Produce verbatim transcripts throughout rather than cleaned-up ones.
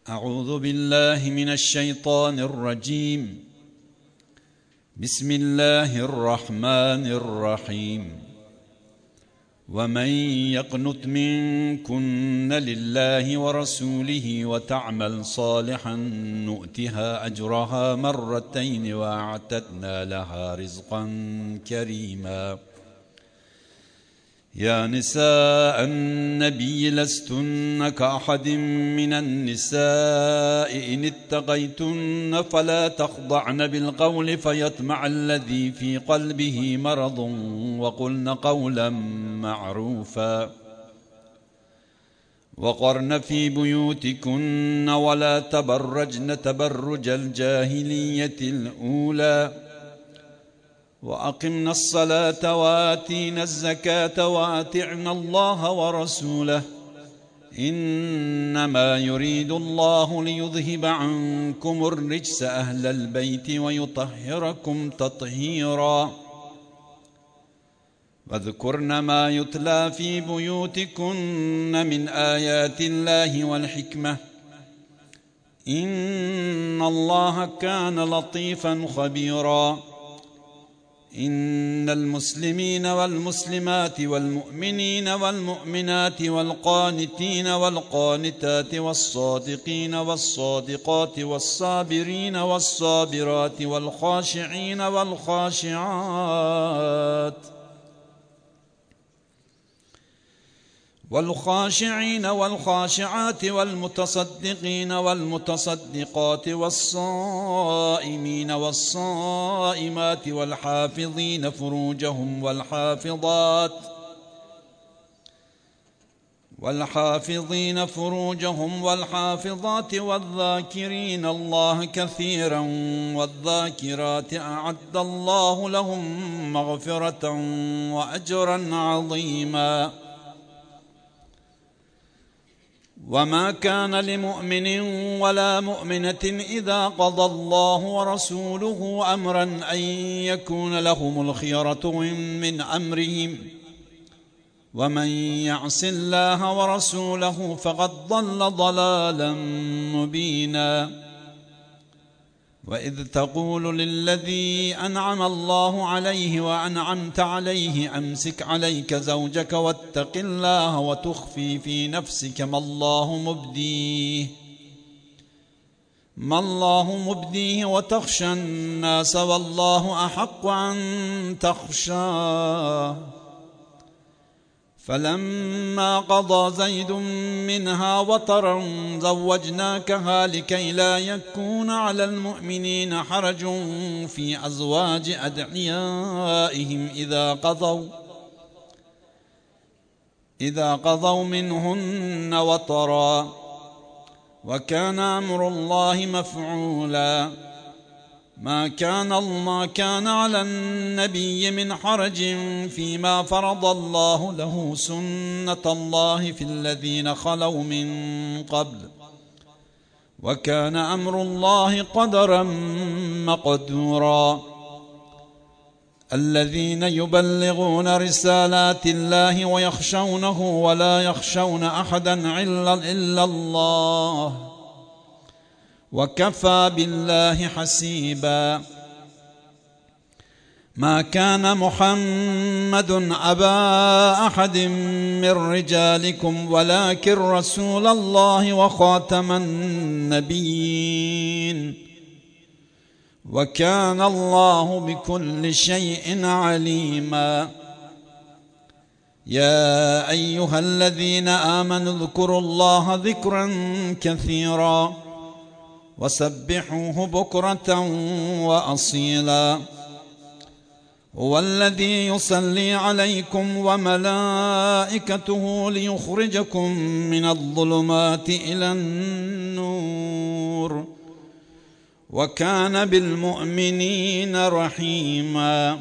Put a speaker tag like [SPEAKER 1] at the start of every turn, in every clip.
[SPEAKER 1] أعوذ بالله من الشيطان الرجيم. بسم الله الرحمن الرحيم. ومن يقنت منكن لله ورسوله وتعمل صالحا نؤتها أجرها مرتين وأعتدنا لها رزقا كريما. يا نساء النبي لستن كأحد من النساء إن اتقيتن فلا تخضعن بالقول فيطمع الذي في قلبه مرض وقلن قولا معروفا. وقرن في بيوتكن ولا تبرجن تبرج الجاهلية الأولى وأقمنا الصلاة وآتينا الزكاة وأطعنا الله ورسوله إنما يريد الله ليذهب عنكم الرجس أهل البيت ويطهركم تطهيرا. واذكرن ما يتلى في بيوتكن من آيات الله والحكمة إن الله كان لطيفا خبيرا. إن المسلمين والمسلمات والمؤمنين والمؤمنات والقانتين والقانتات والصادقين والصادقات والصابرين والصابرات والخاشعين والخاشعات والخاشعين والخاشعات والمتصدقين والمتصدقات والصائمين والصائمات والحافظين فروجهم والحافظات والحافظين فروجهم والحافظات والذاكرين الله كثيرا والذاكرات أعد الله لهم مغفرة وأجرا عظيما. وما كان لمؤمن ولا مؤمنة إذا قضى الله ورسوله أمرا أن يكون لهم الخيرة من أمرهم ومن يعص الله ورسوله فقد ضل ضلالا مبينا. وإذ تقول للذي أنعم الله عليه وأنعمت عليه أمسك عليك زوجك واتق الله وتخفي في نفسك ما الله مبديه ما الله مبديه وتخشى الناس والله أحق أن تخشاه. فلما قضى زيد منها وطرا زوجناكها لكي لا يكون على المؤمنين حرج في أزواج أدعيائهم إذا قضوا إذا قضوا منهن وطرا وكان أمر الله مفعولا. ما كان ما كان على النبي من حرج فيما فرض الله له سنة الله في الذين خلوا من قبل وكان أمر الله قدرا مقدورا. الذين يبلغون رسالات الله ويخشونه ولا يخشون أحدا إلا الله وكفى بالله حسيبا. ما كان محمد أبا أحد من رجالكم ولكن رسول الله وخاتم النبيين وكان الله بكل شيء عليما. يا أيها الذين آمنوا اذكروا الله ذكرا كثيرا وسبحوه بكرة وأصيلا. هو الذي يصلي عليكم وملائكته ليخرجكم من الظلمات إلى النور وكان بالمؤمنين رحيما.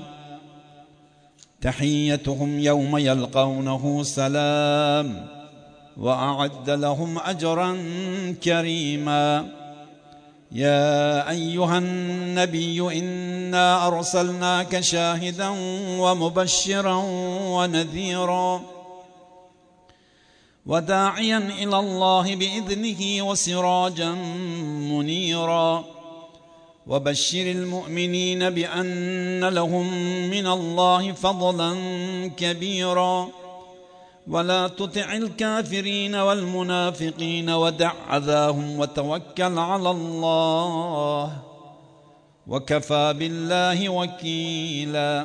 [SPEAKER 1] تحيتهم يوم يلقونه سلام وأعد لهم أجرا كريما. يا أيها النبي إنا أرسلناك شاهدا ومبشرا ونذيرا وداعيا إلى الله بإذنه وسراجا منيرا وبشر المؤمنين بأن لهم من الله فضلا كبيرا ولا تطع الكافرين والمنافقين ودع أذاهم وتوكل على الله وكفى بالله وكيلا.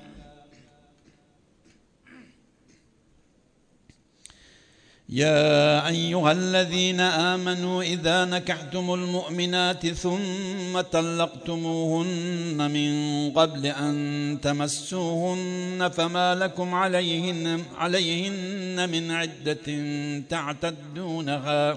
[SPEAKER 1] يا أيها الذين آمنوا إذا نكحتم المؤمنات ثم طلقتموهن من قبل أن تمسوهن فما لكم عليهن, عليهن من عدة تعتدونها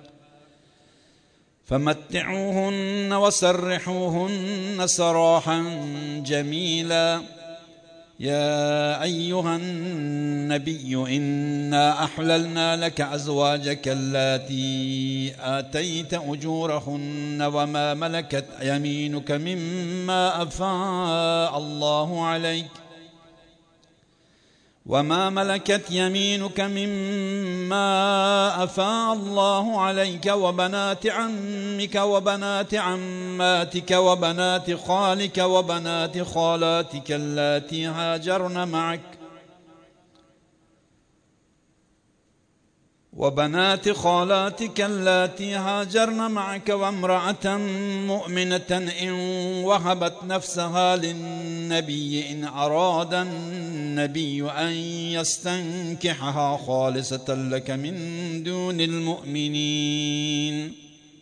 [SPEAKER 1] فمتعوهن وسرحوهن سراحا جميلا. يا أيها النبي إنا أحللنا لك أزواجك اللاتي آتيت أجورهن وما ملكت يمينك مما أفاء الله عليك وما ملكت يمينك مما أفاء الله عليك وبنات عمك وبنات عماتك وبنات خالك وبنات خالاتك اللاتي هاجرن معك وبنات خالاتك اللاتي هاجرن معك وامرأة مؤمنة إن وهبت نفسها للنبي إن أراد النبي أن يستنكحها خالصة لك من دون المؤمنين.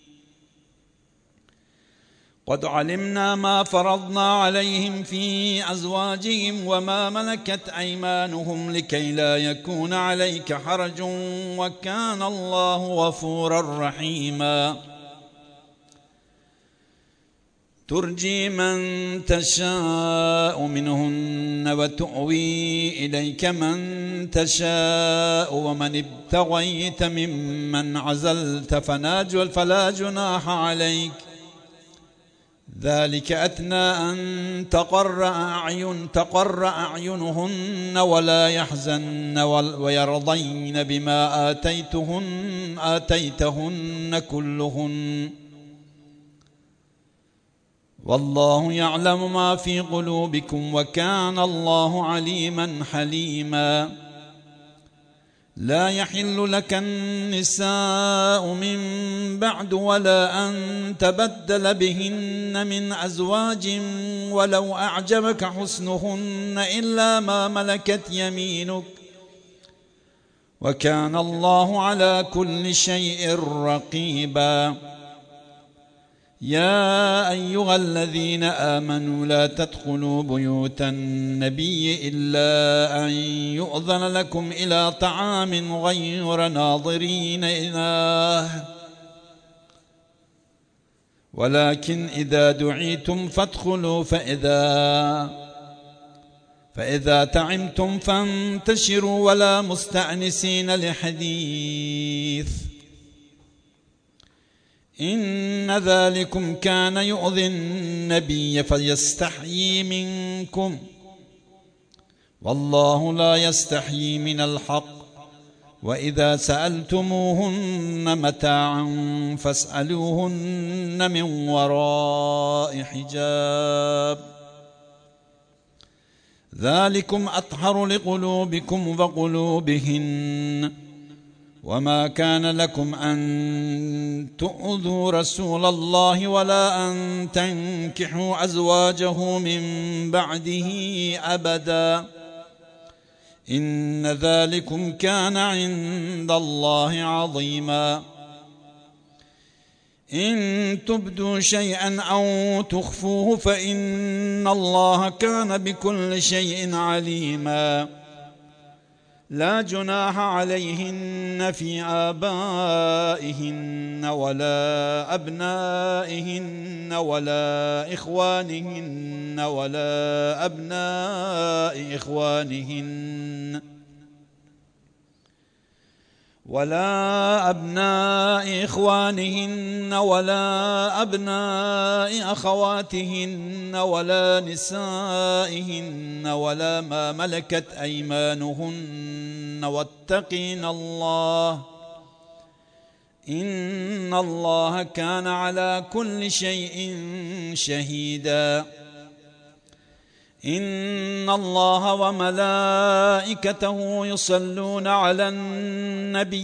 [SPEAKER 1] قد علمنا ما فرضنا عليهم في أزواجهم وما ملكت أيمانهم لكي لا يكون عليك حرج وكان الله غفورا رحيما. ترجي من تشاء منهن وتؤوي إليك من تشاء ومن ابتغيت ممن عزلت فلا جناح عليك ذلك أدنى أن تقر أعين تقر أعينهن ولا يحزن ويرضين بما آتيتهن آتيتهن كلهن والله يعلم ما في قلوبكم وكان الله عليما حليما. لا يحل لك النساء من بعد ولا أن تبدل بهن من أزواج ولو أعجبك حسنهن إلا ما ملكت يمينك وكان الله على كل شيء رقيبا. يا أيها الذين آمنوا لا تدخلوا بيوت النبي إلا أن يؤذن لكم إلى طعام غير ناظرين إناه ولكن إذا دعيتم فادخلوا فإذا فإذا طعمتم فانتشروا ولا مستأنسين لحديث إن ذلكم كان يؤذي النبي فيستحيي منكم والله لا يستحيي من الحق وإذا سألتموهن متاعا فاسألوهن من وراء حجاب ذلكم أطهر لقلوبكم وقلوبهن وما كان لكم أن تؤذوا رسول الله ولا أن تنكحوا أزواجه من بعده أبدا إن ذلكم كان عند الله عظيما. إن تبدوا شيئا أو تخفوه فإن الله كان بكل شيء عليما. لا جناح عليهن في آبائهن ولا أبنائهن ولا إخوانهن ولا أبناء إخوانهن ولا أبناء إخوانهن ولا أبناء أخواتهن ولا نسائهن ولا ما ملكت أيمانهن واتقين الله إن الله كان على كل شيء شهيدا إن الله وملائكته يصلون على النبي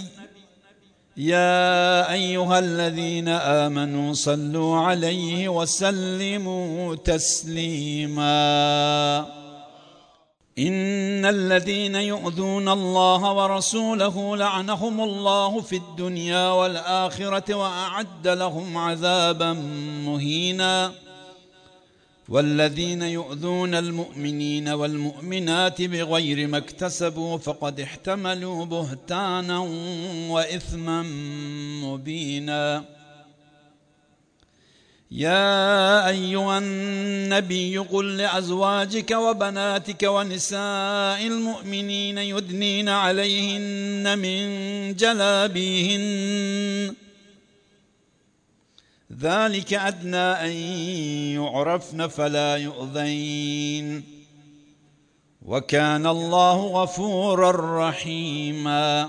[SPEAKER 1] يا أيها الذين آمنوا صلوا عليه وسلموا تسليما إن الذين يؤذون الله ورسوله لعنهم الله في الدنيا والآخرة وأعد لهم عذابا مهينا والذين يؤذون المؤمنين والمؤمنات بغير ما اكتسبوا فقد احتملوا بهتانا وإثما مبينا يا أيها النبي قل لأزواجك وبناتك ونساء المؤمنين يدنين عليهن من جلابيهن ذلك أدنى أن يعرفن فلا يؤذين وكان الله غفورا رحيما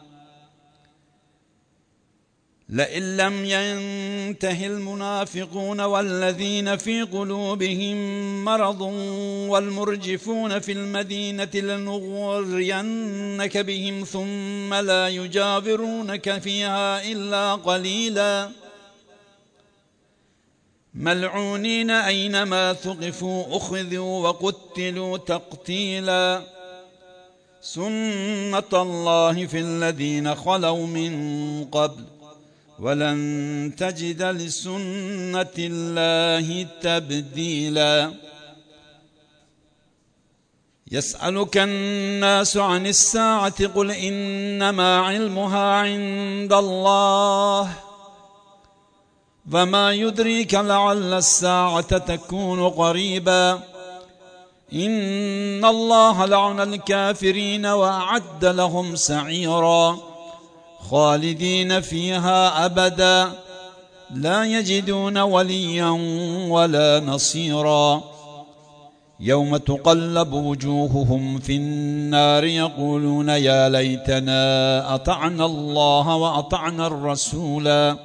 [SPEAKER 1] لئن لم ينته المنافقون والذين في قلوبهم مرض والمرجفون في المدينة لنغرينك بهم ثم لا يجاورونك فيها إلا قليلا ملعونين أينما ثقفوا أخذوا وقتلوا تقتيلا سنة الله في الذين خلوا من قبل ولن تجد لسنة الله تبديلا يسألك الناس عن الساعة قل إنما علمها عند الله وما يدريك لعل الساعة تكون قريبا إن الله لعن الكافرين وأعد لهم سعيرا خالدين فيها أبدا لا يجدون وليا ولا نصيرا يوم تقلب وجوههم في النار يقولون يا ليتنا أطعنا الله وأطعنا الرسولا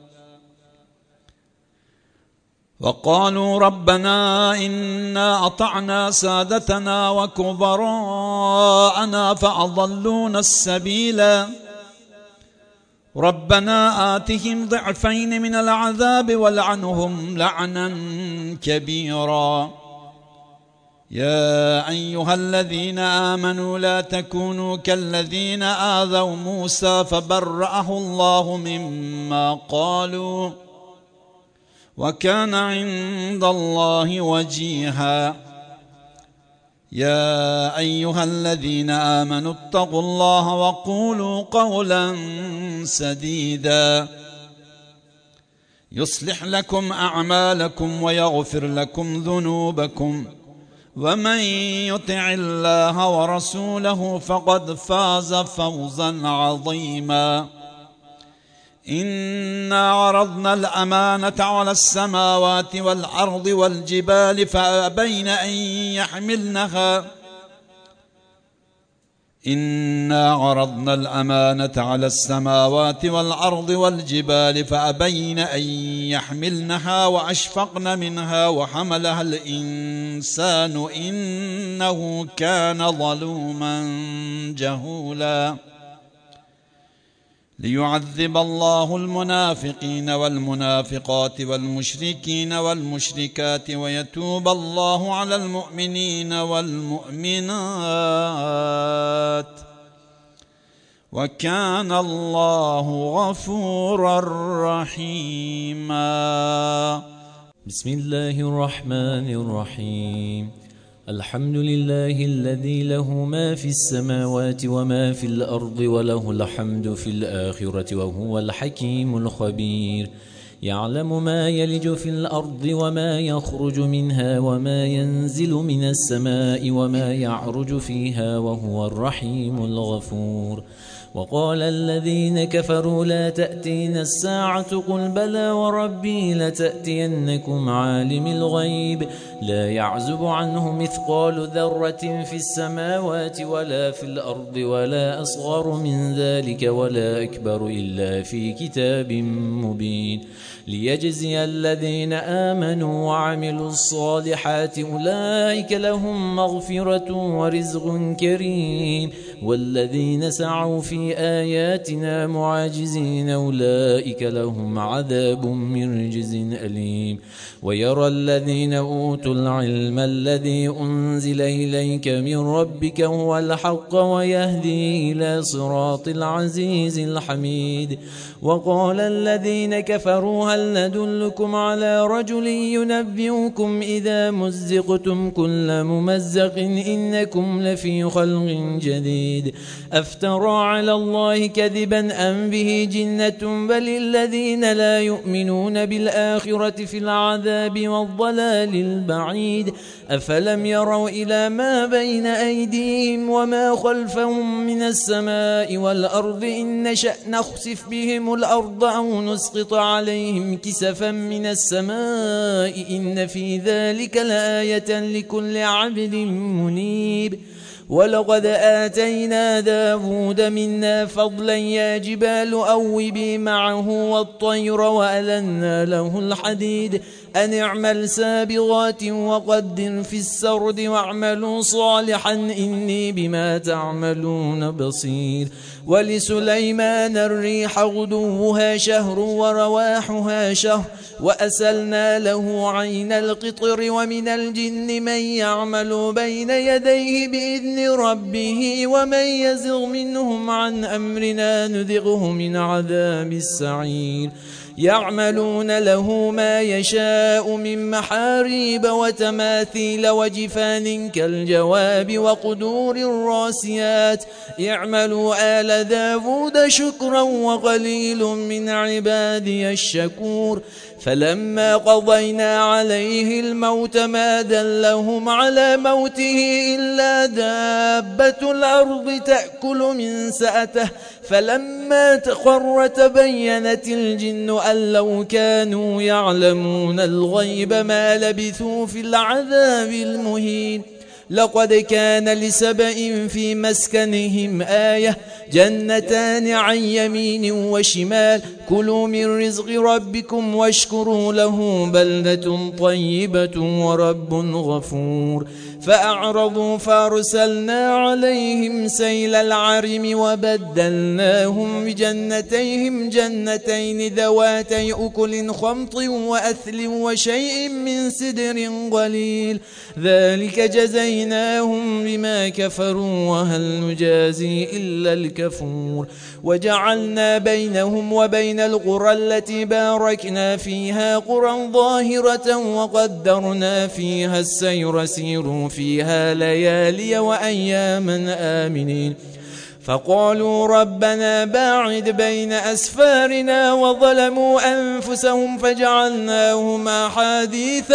[SPEAKER 1] وقالوا ربنا إنا أطعنا سادتنا وكبراءنا فأضلونا السبيلا ربنا آتهم ضعفين من العذاب والعنهم لعنا كبيرا يا أيها الذين آمنوا لا تكونوا كالذين آذوا موسى فبرأه الله مما قالوا وكان عند الله وجيها يا أيها الذين آمنوا اتقوا الله وقولوا قولا سديدا يصلح لكم أعمالكم ويغفر لكم ذنوبكم ومن يطع الله ورسوله فقد فاز فوزا عظيما إنا عرضنا الأمانة على السماوات والأرض والجبال فأبين أن يحملنها إنا عرضنا الأمانة على السماوات والأرض والجبال فأبين أن يحملنها وأشفقن منها وحملها الإنسان إنه كان ظلوما جهولا ليعذب الله المنافقين والمنافقات والمشركين والمشركات ويتوب الله على المؤمنين والمؤمنات وكان الله غفورا رحيما.
[SPEAKER 2] بسم الله الرحمن الرحيم. الحمد لله الذي له ما في السماوات وما في الأرض وله الحمد في الآخرة وهو الحكيم الخبير. يعلم ما يلج في الأرض وما يخرج منها وما ينزل من السماء وما يعرج فيها وهو الرحيم الغفور. وقال الذين كفروا لا تأتينا الساعة قل بلى وربي لتأتينكم عالم الغيب لا يعزب عنه مثقال ذرة في السماوات ولا في الأرض ولا أصغر من ذلك ولا أكبر إلا في كتاب مبين ليجزي الذين آمنوا وعملوا الصالحات أولئك لهم مغفرة ورزق كريم والذين سعوا في آياتنا معاجزين أولئك لهم عذاب من رجز أليم ويرى الذين أوتوا العلم الذي أنزل إليك من ربك هو الحق ويهدي إلى صراط العزيز الحميد وقال الذين كفروا هل ندلكم على رجل ينبئكم إذا مزقتم كل ممزق إنكم لفي خلق جديد أفترى على الله كذبا أم به جنة بل الذين لا يؤمنون بالآخرة في العذاب والضلال البعيد أفلم يروا إلى ما بين أيديهم وما خلفهم من السماء والأرض إن نشأ نخسف بهم الأرض أو نسقط عليهم كسفا من السماء إن في ذلك لآية لكل عبد منيب ولقد آتينا داود منا فضلا يا جبال أوبي معه والطير وألنا له الحديد أن اعمل سابغات وقدر في السرد واعملوا صالحا إني بما تعملون بصير ولسليمان الريح غدوها شهر ورواحها شهر وأسلنا له عين القطر ومن الجن من يعمل بين يديه بإذن ربه ومن يزغ منهم عن أمرنا نذغه من عذاب السعير يعملون له ما يشاء من محاريب وتماثيل وجفان كالجواب وقدور الراسيات اعملوا آل داود شكرا وقليل من عبادي الشكور فلما قضينا عليه الموت ما دلهم على موته إلا دابة الأرض تأكل من سأته فلما تخر تبينت الجن أن لو كانوا يعلمون الغيب ما لبثوا في العذاب المهين لقد كان لسبإ في مسكنهم آية جنتان عن يمين وشمال كلوا من رزق ربكم واشكروا له بلدة طيبة ورب غفور فأعرضوا فأرسلنا عليهم سيل العرم وبدلناهم بجنتيهم جنتين ذواتي أكل خمط وأثل وشيء من سدر قليل ذلك جزيناهم بما كفروا وهل نجازي إلا الكفور وجعلنا بينهم وبين القرى التي باركنا فيها قرى ظاهرة وقدرنا فيها السير سيروا فيها ليالي وأياما آمنين فقالوا ربنا باعد بين أسفارنا وظلموا أنفسهم فجعلناهم أحاديث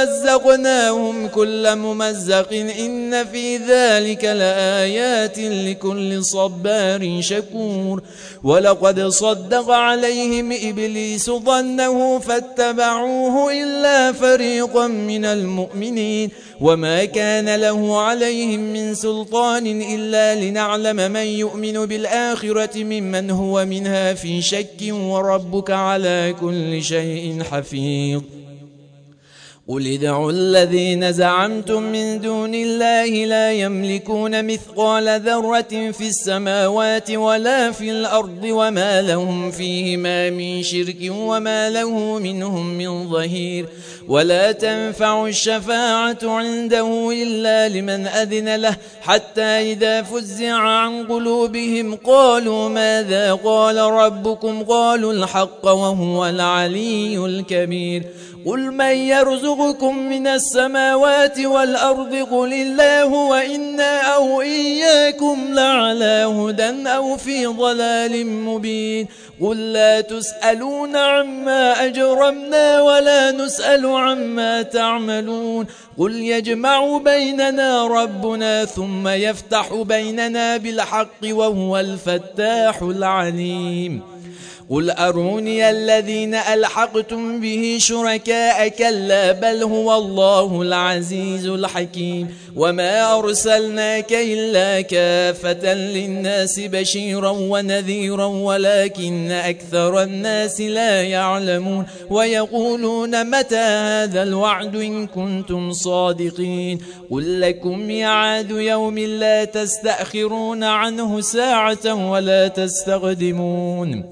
[SPEAKER 2] ومزقناهم كل ممزق إن في ذلك لآيات لكل صبار شكور ولقد صدق عليهم إبليس ظنه فاتبعوه إلا فريقا من المؤمنين وما كان له عليهم من سلطان إلا لنعلم من يؤمن بالآخرة ممن هو منها في شك وربك على كل شيء حفيظ قل ادعوا الذين زعمتم من دون الله لا يملكون مثقال ذرة في السماوات ولا في الأرض وما لهم فيهما من شرك وما له منهم من ظهير ولا تنفع الشفاعة عنده إلا لمن أذن له حتى إذا فزع عن قلوبهم قالوا ماذا قال ربكم قالوا الحق وهو العلي الكبير قل من يرزق يرزقكم من السماوات والأرض قل الله وإنا أو إياكم لعلى هدى أو في ضلال مبين قل لا تسألون عما أجرمنا ولا نسأل عما تعملون قل يجمع بيننا ربنا ثم يفتح بيننا بالحق وهو الفتاح العليم قل أروني الذين ألحقتم به شركاء كلا بل هو الله العزيز الحكيم وما أرسلناك إلا كافة للناس بشيرا ونذيرا ولكن أكثر الناس لا يعلمون ويقولون متى هذا الوعد إن كنتم صادقين قل لكم ميعاد يوم لا تستأخرون عنه ساعة ولا تستقدمون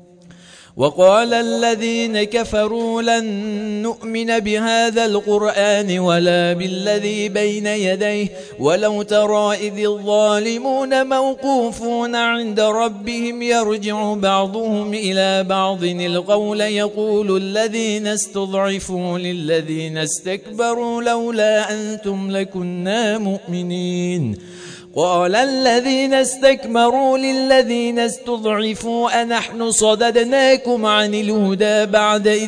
[SPEAKER 2] وقال الذين كفروا لن نؤمن بهذا القرآن ولا بالذي بين يديه ولو ترى إذ الظالمون موقوفون عند ربهم يرجع بعضهم إلى بعض القول يقول الذين استضعفوا للذين استكبروا لولا أنتم لكنا مؤمنين قال الذين استكبروا للذين استضعفوا أنحن صددناكم عن الهدى بعد إذ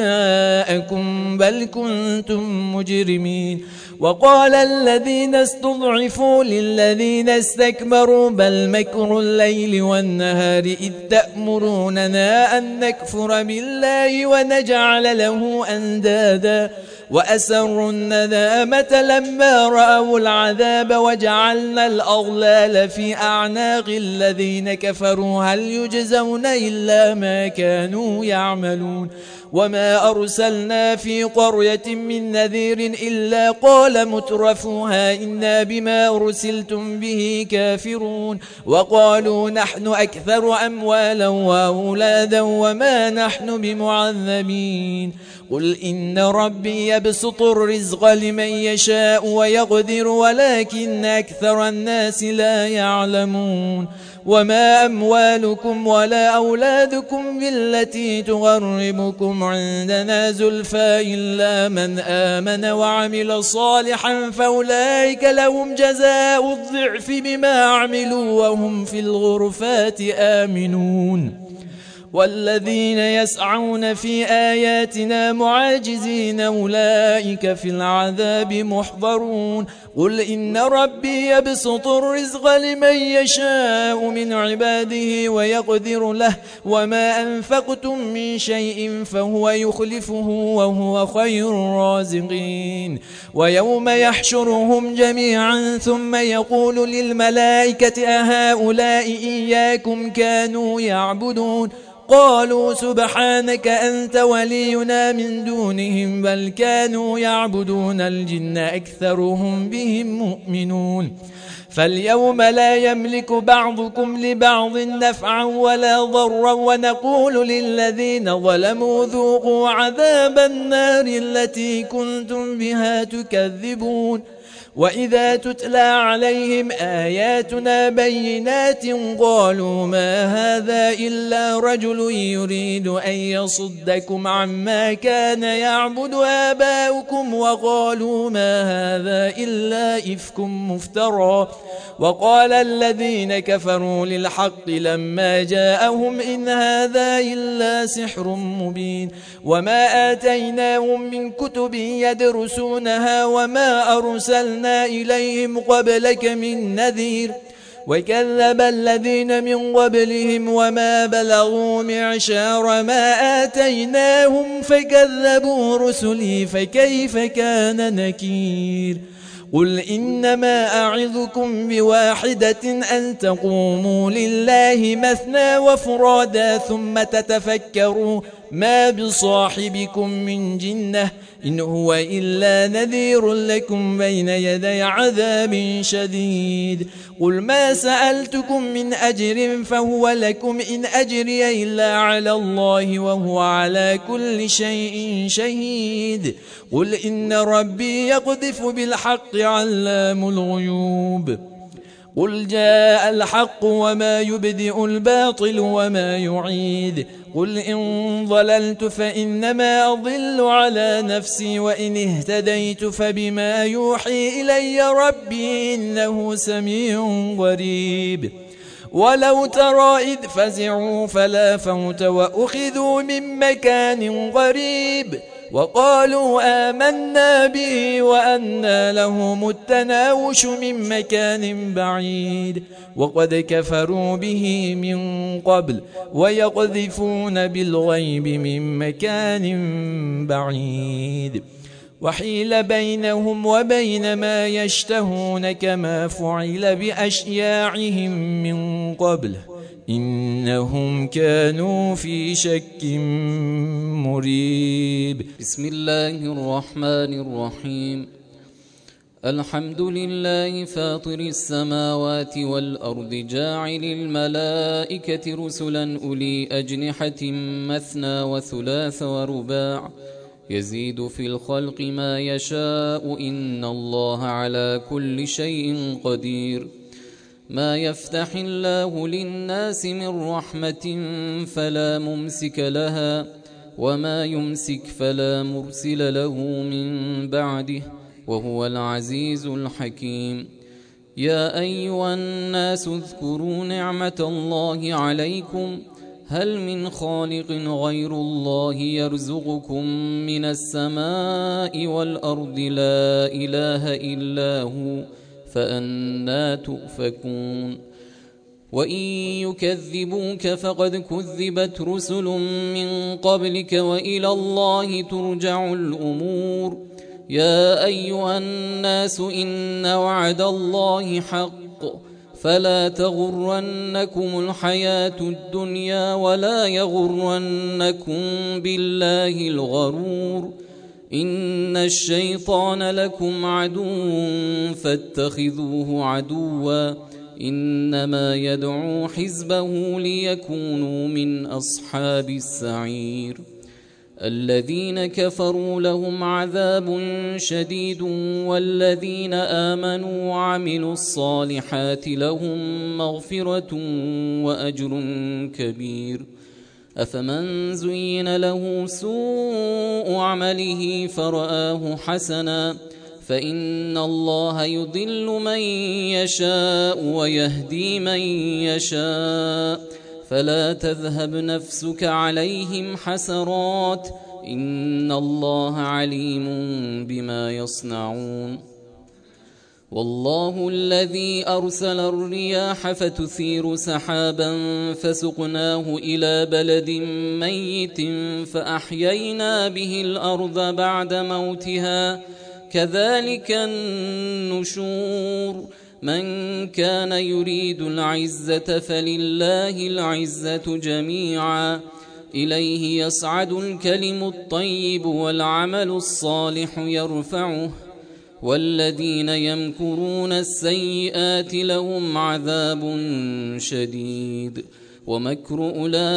[SPEAKER 2] جاءكم بل كنتم مجرمين وقال الذين استضعفوا للذين استكبروا بل مكر الليل والنهار إذ تأمروننا أن نكفر بالله ونجعل له أندادا وأسروا الندامة لما رأوا العذاب وجعلنا الأغلال في أعناق الذين كفروا هل يجزون إلا ما كانوا يعملون وما أرسلنا في قرية من نذير إلا قال مترفوها إنا بما أرسلتم به كافرون وقالوا نحن أكثر أموالا وأولادا وما نحن بمعذبين قل إن ربي يبسط الرزق لمن يشاء ويقدر ولكن أكثر الناس لا يعلمون وما أموالكم ولا أولادكم بالتي تغربكم عندنا زلفى إلا من آمن وعمل صالحا فأولئك لهم جزاء الضعف بما عملوا وهم في الغرفات آمنون والذين يسعون في آياتنا معاجزين أولئك في العذاب محضرون قل إن ربي يبسط الرزق لمن يشاء من عباده ويقدر له وما أنفقتم من شيء فهو يخلفه وهو خير الرازقين ويوم يحشرهم جميعا ثم يقول للملائكة أهؤلاء إياكم كانوا يعبدون قالوا سبحانك أنت ولينا من دونهم بل كانوا يعبدون الجن أكثرهم بهم مؤمنون فاليوم لا يملك بعضكم لبعض نفعا ولا ضرا ونقول للذين ظلموا ذوقوا عذاب النار التي كنتم بها تكذبون وإذا تتلى عليهم آياتنا بينات قالوا ما هذا إلا رجل يريد أن يصدكم عما كان يعبد آباؤكم وقالوا ما هذا إلا إفك مفترى وقال الذين كفروا للحق لما جاءهم إن هذا إلا سحر مبين وما آتيناهم من كتب يدرسونها وما أرسلنا إليهم قبلك من نذير وكذب الذين من قبلهم وما بلغوا معشار ما آتيناهم فكذبوا رسلي فكيف كان نكير قل إنما أعظكم بواحدة أن تقوموا لله مثنى وفرادا ثم تتفكروا ما بصاحبكم من جنة إن هو إلا نذير لكم بين يدي عذاب شديد قل ما سألتكم من أجر فهو لكم إن أجري إلا على الله وهو على كل شيء شهيد قل إن ربي يقذف بالحق علام الغيوب قل جاء الحق وما يبدئ الباطل وما يعيد قل إن ضللت فإنما أضل على نفسي وإن اهتديت فبما يوحي إلي ربي إنه سميع قريب ولو ترى إذ فزعوا فلا فوت وأخذوا من مكان قريب وقالوا آمنا به وأنى لهم التناوش من مكان بعيد وقد كفروا به من قبل ويقذفون بالغيب من مكان بعيد وحيل بينهم وبين ما يشتهون كما فعل بأشياعهم من قبل إنهم كانوا في شك مريب.
[SPEAKER 3] بسم الله الرحمن الرحيم. الحمد لله فاطر السماوات والأرض جاعل الملائكة رسلا أولي أجنحة مثنى وثلاث ورباع يزيد في الخلق ما يشاء إن الله على كل شيء قدير. ما يفتح الله للناس من رحمة فلا ممسك لها وما يمسك فلا مرسل له من بعده وهو العزيز الحكيم. يا أيها الناس اذكروا نعمة الله عليكم هل من خالق غير الله يرزقكم من السماء والأرض لا إله إلا هو فأنى تؤفكون. وإن يكذبوك فقد كذبت رسل من قبلك وإلى الله ترجع الأمور. يا أيها الناس إن وعد الله حق فلا تغرنكم الحياة الدنيا ولا يغرنكم بالله الغرور. إن الشيطان لكم عدو فاتخذوه عدوا إنما يدعو حزبه ليكونوا من أصحاب السعير. الذين كفروا لهم عذاب شديد والذين آمنوا وعملوا الصالحات لهم مغفرة وأجر كبير. أفمن زين له سوء عمله فرآه حسنا فإن الله يضل من يشاء ويهدي من يشاء فلا تذهب نفسك عليهم حسرات إن الله عليم بما يصنعون. والله الذي أرسل الرياح فتثير سحابا فسقناه إلى بلد ميت فأحيينا به الأرض بعد موتها كذلك النشور. من كان يريد العزة فلله العزة جميعا إليه يصعد الكلم الطيب والعمل الصالح يرفعه والذين يمكرون السيئات لهم عذاب شديد ومكر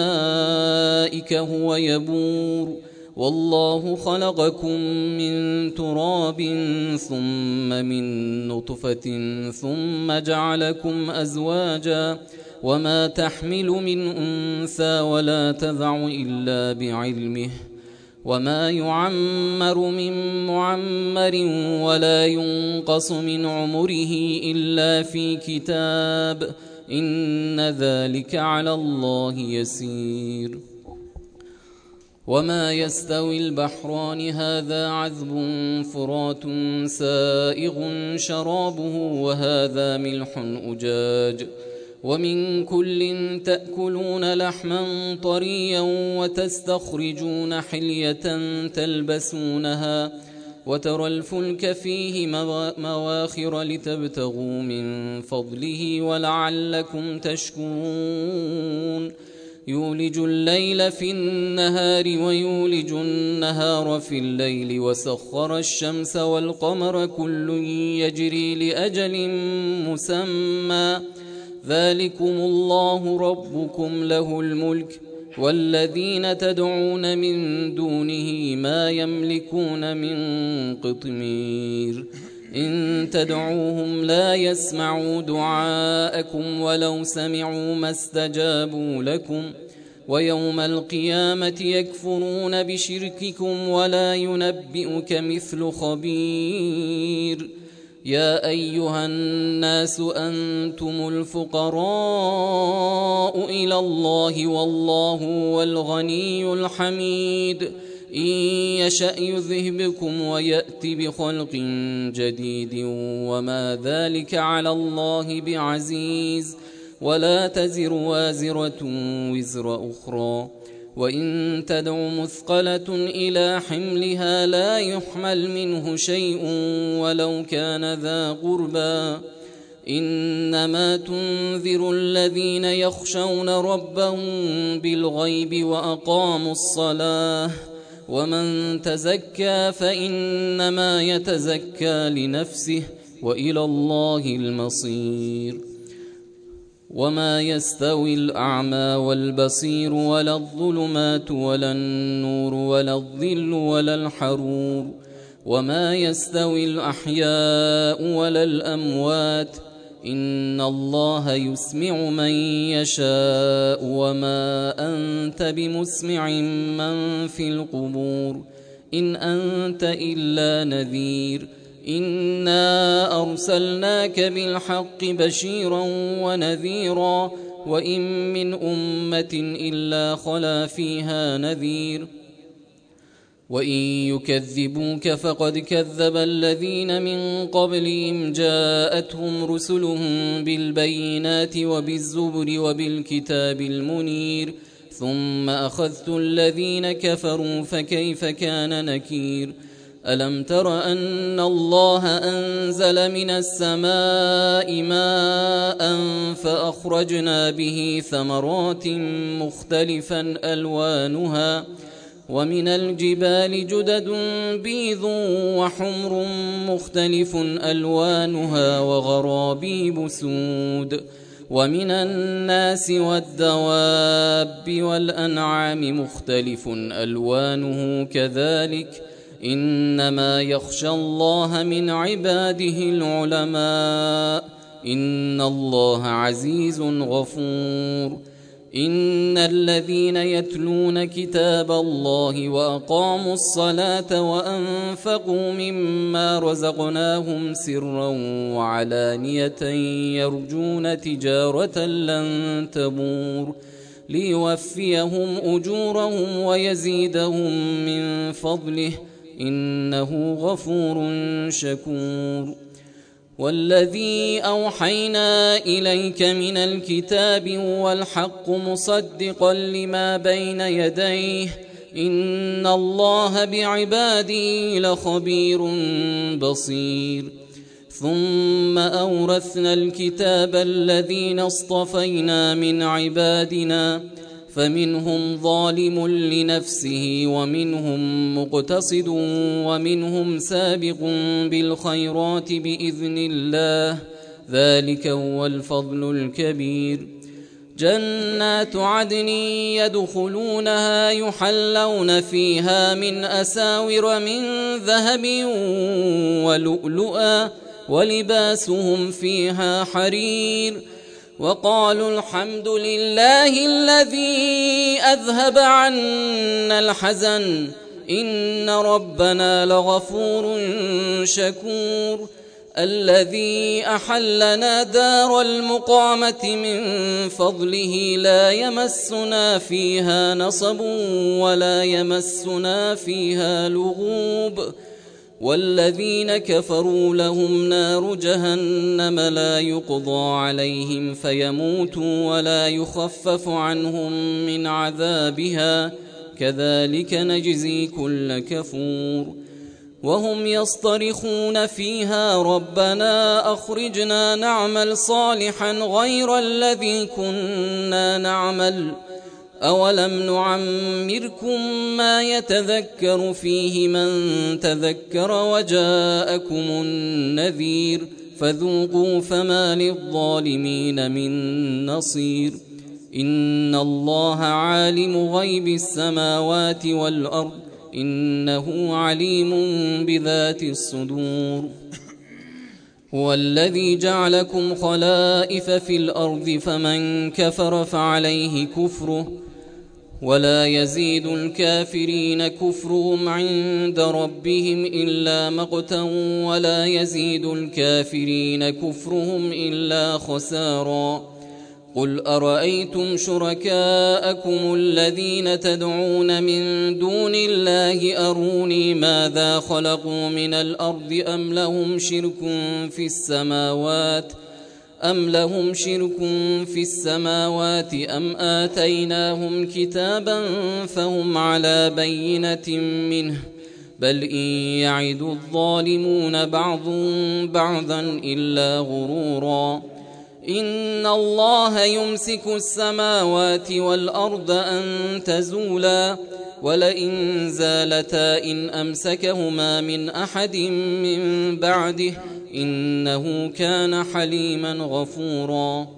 [SPEAKER 3] أولئك هو يبور. والله خلقكم من تراب ثم من نطفة ثم جعلكم أزواجا وما تحمل من أنثى ولا تضع إلا بعلمه وما يعمر من معمر ولا ينقص من عمره إلا في كتاب إن ذلك على الله يسير. وما يستوي البحران هذا عذب فرات سائغ شرابه وهذا ملح أجاج ومن كل تأكلون لحما طريا وتستخرجون حلية تلبسونها وترى الفلك فيه مواخر لتبتغوا من فضله ولعلكم تشكرون. يولج الليل في النهار ويولج النهار في الليل وسخر الشمس والقمر كل يجري لأجل مسمى ذلكم الله ربكم له الملك والذين تدعون من دونه ما يملكون من قطمير. إن تدعوهم لا يسمعوا دعاءكم ولو سمعوا ما استجابوا لكم ويوم القيامة يكفرون بشرككم ولا ينبئك مثل خبير. يا أيها الناس أنتم الفقراء إلى الله والله هو الغني الحميد. إن يشأ يذهبكم ويأت بخلق جديد وما ذلك على الله بعزيز. ولا تزر وازرة وزر أخرى وإن تدع مثقلة إلى حملها لا يحمل منه شيء ولو كان ذا قربى. إنما تنذر الذين يخشون ربهم بالغيب وأقاموا الصلاة ومن تزكى فإنما يتزكى لنفسه وإلى الله المصير. وما يستوي الأعمى والبصير ولا الظلمات ولا النور ولا الظل ولا الحرور وما يستوي الأحياء ولا الأموات إن الله يسمع من يشاء وما أنت بمسمع من في القبور إن أنت إلا نذير. إنا أرسلناك بالحق بشيرا ونذيرا وإن من أمة إلا خلا فيها نذير. وإن يكذبوك فقد كذب الذين من قبلهم جاءتهم رسلهم بالبينات وبالزبر وبالكتاب المنير ثم أخذت الذين كفروا فكيف كان نكير. ألم تر أن الله أنزل من السماء ماء فأخرجنا به ثمرات مختلفا ألوانها ومن الجبال جدد بيض وحمر مختلف ألوانها وغرابيب سود ومن الناس والدواب والأنعام مختلف ألوانه كذلك إنما يخشى الله من عباده العلماء إن الله عزيز غفور. إن الذين يتلون كتاب الله وأقاموا الصلاة وأنفقوا مما رزقناهم سرا وعلانية يرجون تجارة لن تبور ليوفيهم أجورهم ويزيدهم من فضله إنه غفور شكور. والذي أوحينا إليك من الكتاب والحق مصدقا لما بين يديه إن الله بعباده لخبير بصير. ثم أورثنا الكتاب الذين اصطفينا من عبادنا فمنهم ظالم لنفسه ومنهم مقتصد ومنهم سابق بالخيرات بإذن الله ذلك هو الفضل الكبير. جنات عدن يدخلونها يحلون فيها من أساور من ذهب ولؤلؤا ولباسهم فيها حرير وقالوا الحمد لله الذي أذهب عنا الحزن إن ربنا لغفور شكور. الذي أحلنا دار المقامة من فضله لا يمسنا فيها نصب ولا يمسنا فيها لغوب. والذين كفروا لهم نار جهنم لا يقضى عليهم فيموتوا ولا يخفف عنهم من عذابها كذلك نجزي كل كفور. وهم يصطرخون فيها ربنا أخرجنا نعمل صالحا غير الذي كنا نعمل أولم نعمركم ما يتذكر فيه من تذكر وجاءكم النذير فذوقوا فما للظالمين من نصير. إن الله عالم غيب السماوات والأرض إنه عليم بذات الصدور. هو الذي جعلكم خلائف في الأرض فمن كفر فعليه كفره ولا يزيد الكافرين كفرهم عند ربهم إلا مقتا ولا يزيد الكافرين كفرهم إلا خسارا. قل أرأيتم شركاءكم الذين تدعون من دون الله أروني ماذا خلقوا من الأرض أم لهم شرك في السماوات أم لهم شرك في السماوات أم آتيناهم كتابا فهم على بينة منه بل إن يعد الظالمون بعضهم بعضا إلا غرورا. إن الله يمسك السماوات والأرض أن تزولا ولئن زالتا إن أمسكهما من أحد من بعده إنه كان حليما غفورا.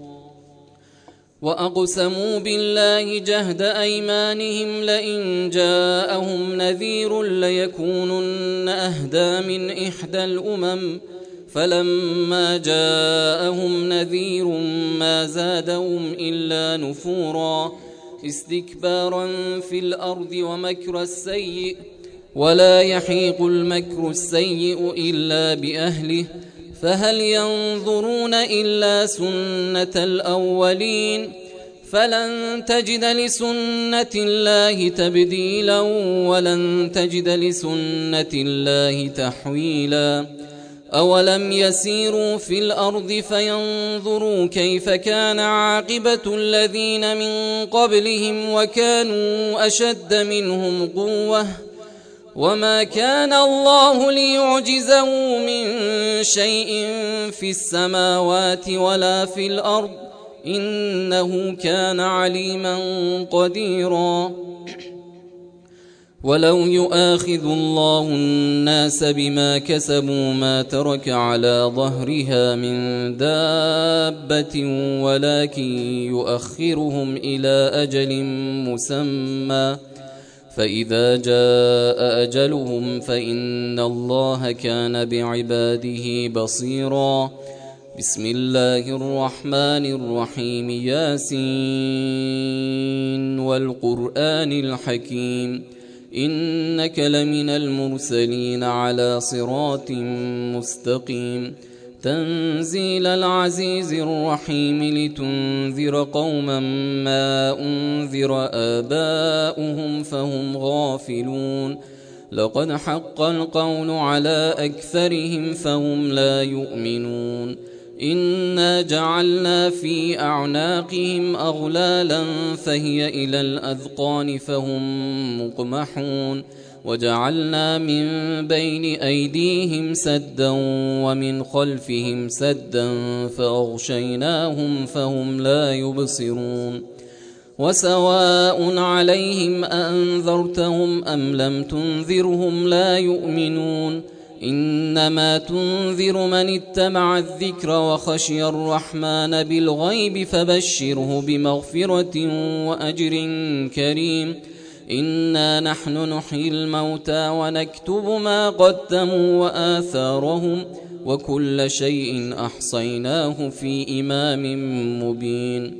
[SPEAKER 3] وأقسموا بالله جهد أيمانهم لئن جاءهم نذير ليكونن أهدى من إحدى الأمم فلما جاءهم نذير ما زادهم إلا نفورا استكبارا في الأرض ومكر السيء ولا يحيق المكر السيء إلا بأهله فهل ينظرون إلا سنة الأولين فلن تجد لسنة الله تبديلا ولن تجد لسنة الله تحويلا. أولم يسيروا في الأرض فينظروا كيف كان عاقبة الذين من قبلهم وكانوا أشد منهم قوة وما كان الله ليعجزه من شيء في السماوات ولا في الأرض إنه كان عليما قديرا. ولو يؤاخذ الله الناس بما كسبوا ما ترك على ظهرها من دابة ولكن يؤخرهم إلى أجل مسمى فإذا جاء أجلهم فإن الله كان بعباده بصيرا. بسم الله الرحمن الرحيم ياسين والقرآن الحكيم إنك لمن المرسلين على صراط مستقيم تنزيل العزيز الرحيم لتنذر قوما ما أنذر آباؤهم فهم غافلون لقد حق القول على أكثرهم فهم لا يؤمنون إنا جعلنا في أعناقهم أغلالا فهي إلى الأذقان فهم مقمحون وجعلنا من بين أيديهم سدا ومن خلفهم سدا فأغشيناهم فهم لا يبصرون وسواء عليهم أنذرتهم أم لم تنذرهم لا يؤمنون إنما تنذر من اتبع الذكر وخشي الرحمن بالغيب فبشره بمغفرة وأجر كريم إنا نحن نحيي الموتى ونكتب ما قدموا وآثارهم وكل شيء أحصيناه في إمام مبين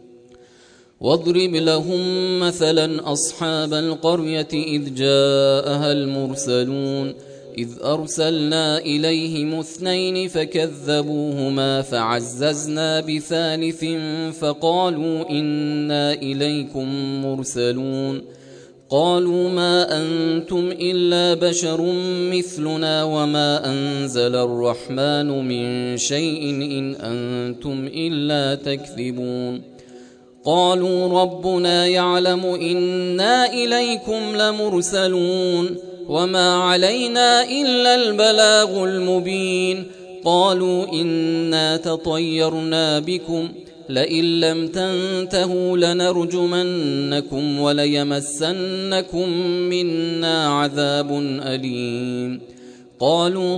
[SPEAKER 3] واضرب لهم مثلا أصحاب القرية إذ جاءها المرسلون إذ أرسلنا إليهم اثنين فكذبوهما فعززنا بثالث فقالوا إنا إليكم مرسلون قالوا ما أنتم إلا بشر مثلنا وما أنزل الرحمن من شيء إن أنتم إلا تكذبون قالوا ربنا يعلم إنا إليكم لمرسلون وما علينا إلا البلاغ المبين قالوا إنا تطيرنا بكم لئن لم تنتهوا لنرجمنكم وليمسنكم منا عذاب أليم قالوا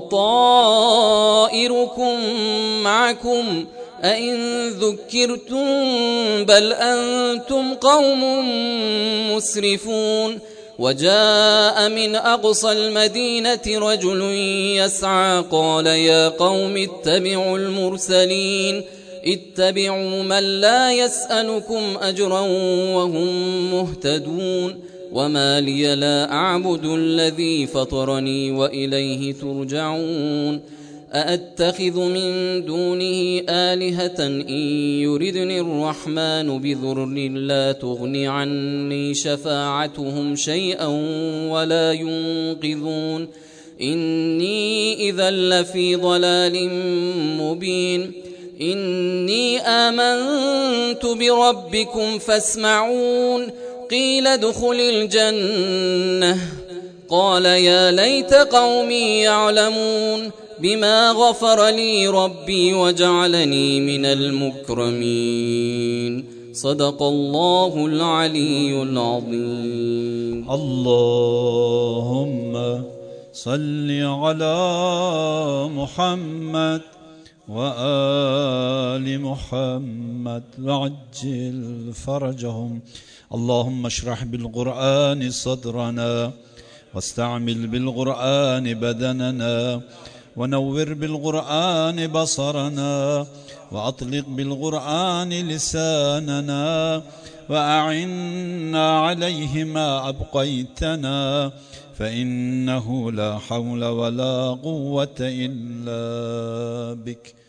[SPEAKER 3] طائركم معكم أئن ذكرتم بل أنتم قوم مسرفون وجاء من أقصى المدينة رجل يسعى قال يا قوم اتبعوا المرسلين اتبعوا من لا يسألكم أجرا وهم مهتدون وما لي لا أعبد الذي فطرني وإليه ترجعون أأتخذ من دونه آلهة إن يردني الرحمن بضر لا تغن عني شفاعتهم شيئا ولا ينقذون إني إذا لفي ضلال مبين إني آمنت بربكم فاسمعون قيل ادخل الجنة قال يا ليت قومي يعلمون بما غفر لي ربي وجعلني من المكرمين صدق الله العلي العظيم.
[SPEAKER 1] اللهم صل على محمد وآل محمد وعجل فرجهم. اللهم اشرح بالقرآن صدرنا واستعمل بالقرآن بدننا ونور بالقرآن بصرنا وأطلق بالقرآن لساننا وأعنا عليه ما أبقيتنا فإنه لا حول ولا قوة إلا بك.